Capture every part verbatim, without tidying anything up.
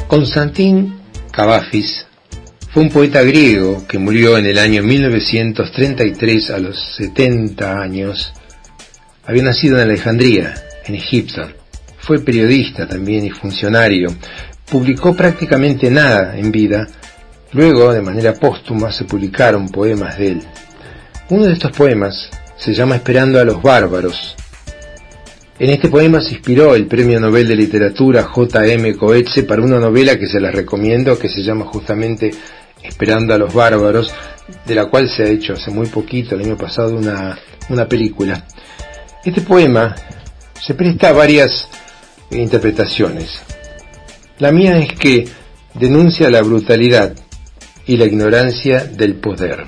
Constantín Cavafis fue un poeta griego que murió en el año mil novecientos treinta y tres a los setenta años. Había nacido en Alejandría, en Egipto. Fue periodista también y funcionario. Publicó prácticamente nada en vida. Luego, de manera póstuma, se publicaron poemas de él. Uno de estos poemas se llama Esperando a los bárbaros. En este poema se inspiró el Premio Nobel de Literatura J M Coetzee para una novela que se las recomiendo, que se llama justamente Esperando a los bárbaros, de la cual se ha hecho hace muy poquito, el año pasado, una, una película. Este poema se presta a varias interpretaciones. La mía es que denuncia la brutalidad y la ignorancia del poder.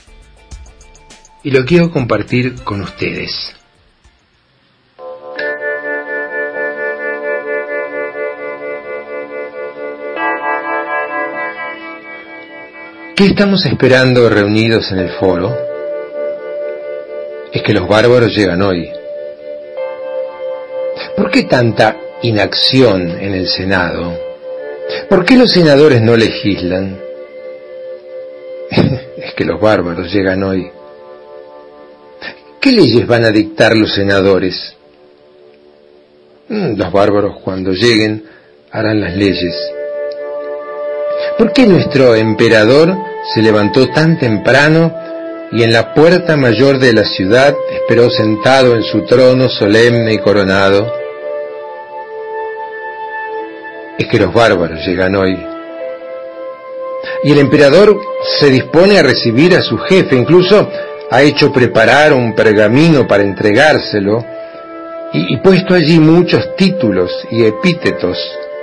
Y lo quiero compartir con ustedes. ¿Qué estamos esperando reunidos en el foro? Es que los bárbaros llegan hoy. ¿Por qué tanta inacción en el Senado? ¿Por qué los senadores no legislan? Es que los bárbaros llegan hoy. ¿Qué leyes van a dictar los senadores? Los bárbaros, cuando lleguen, harán las leyes. ¿Por qué nuestro emperador se levantó tan temprano y en la puerta mayor de la ciudad esperó sentado en su trono solemne y coronado? Es que los bárbaros llegan hoy. Y el emperador se dispone a recibir a su jefe, incluso ha hecho preparar un pergamino para entregárselo y, y puesto allí muchos títulos y epítetos.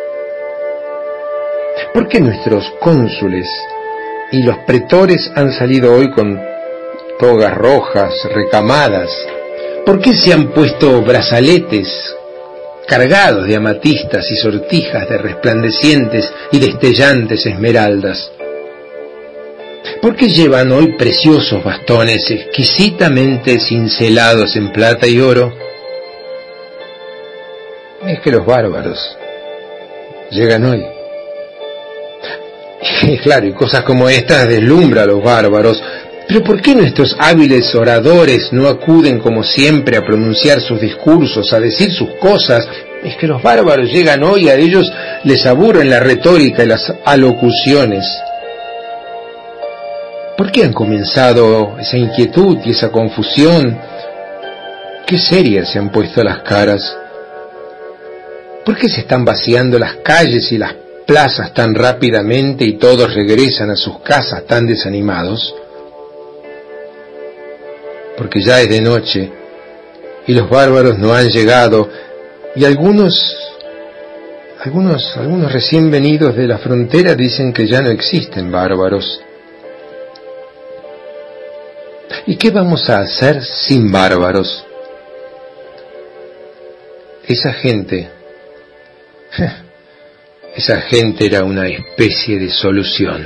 ¿Por qué nuestros cónsules y los pretores han salido hoy con togas rojas, recamadas? ¿Por qué se han puesto brazaletes cargados de amatistas y sortijas de resplandecientes y destellantes esmeraldas? ¿Por qué llevan hoy preciosos bastones exquisitamente cincelados en plata y oro? Es que los bárbaros llegan hoy. Y claro, y cosas como estas deslumbran a los bárbaros. Pero ¿por qué nuestros hábiles oradores no acuden como siempre a pronunciar sus discursos, a decir sus cosas? Es que los bárbaros llegan hoy, a ellos les aburren la retórica y las alocuciones. ¿Por qué han comenzado esa inquietud y esa confusión? ¿Qué serias se han puesto las caras? ¿Por qué se están vaciando las calles y las plazas tan rápidamente y todos regresan a sus casas tan desanimados? Porque ya es de noche y los bárbaros no han llegado, y algunos algunos algunos recién venidos de la frontera dicen que ya no existen bárbaros. ¿Y qué vamos a hacer sin bárbaros? Esa gente esa gente era una especie de solución.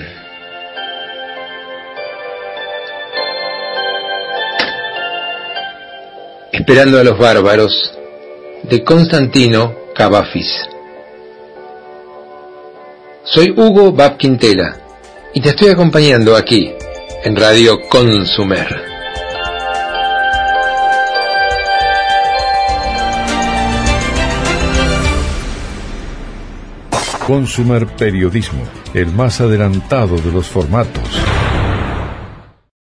Esperando a los bárbaros, de Constantino Cavafis. Soy Hugo Bab Quintela y te estoy acompañando aquí en Radio Consumer. Consumer Periodismo, el más adelantado de los formatos.